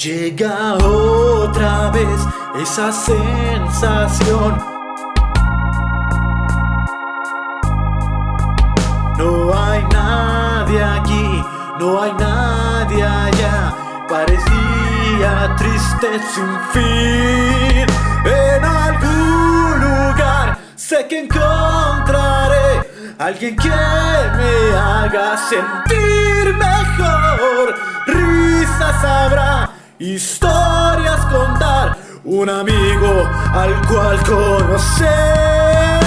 Llega otra vez esa sensación. No hay nadie aquí, no hay nadie allá. Parecía triste sin fin. En algún lugar sé que encontraré alguien que me haga sentir mejor. Risas habrá, historias contar, un amigo al cual conocer.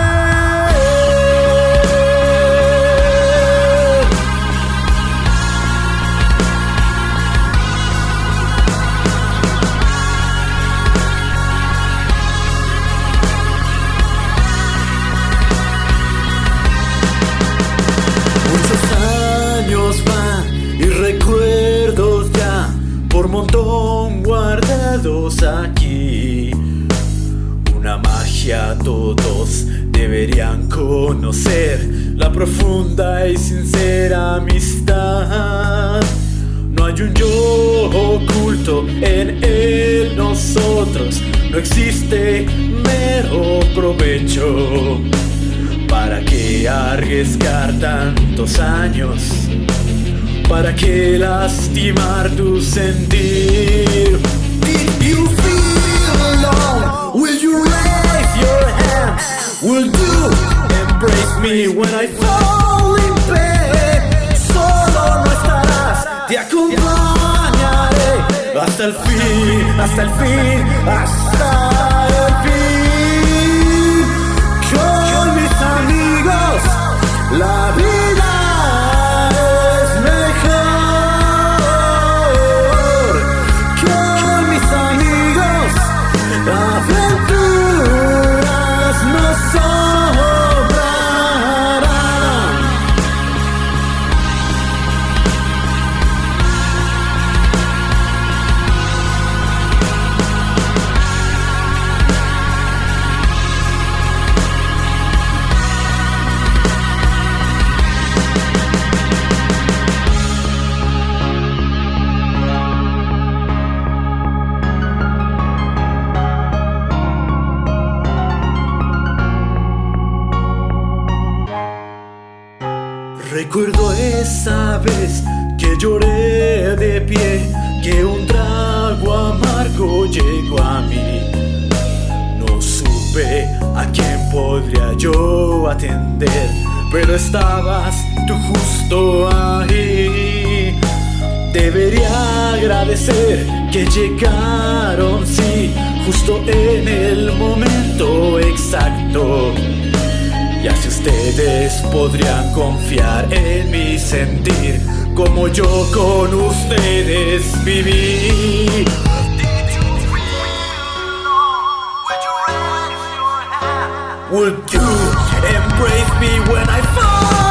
Recuerdos ya por montón guardados aquí. Una magia todos deberían conocer, la profunda y sincera amistad. No hay un yo oculto en el nosotros, no existe mero provecho. ¿Para qué arriesgar tantos años? ¿Para qué lastimar tu sentir? Did you feel alone? Will you raise your hand? Will you embrace me when I fall in pain? Solo no estarás, te acompañaré hasta el fin, hasta el fin, hasta el fin. Con mis amigos, la vida aventuras nos sobrarán. Recuerdo esa vez que lloré de pie, que un trago amargo llegó a mí. No supe a quién podría yo atender, pero estabas tú justo ahí. Debería agradecer que llegaron, sí, justo en el momento exacto. Y así ustedes podrían confiar en mi sentir, como yo con ustedes viví. Would you embrace me when I fall?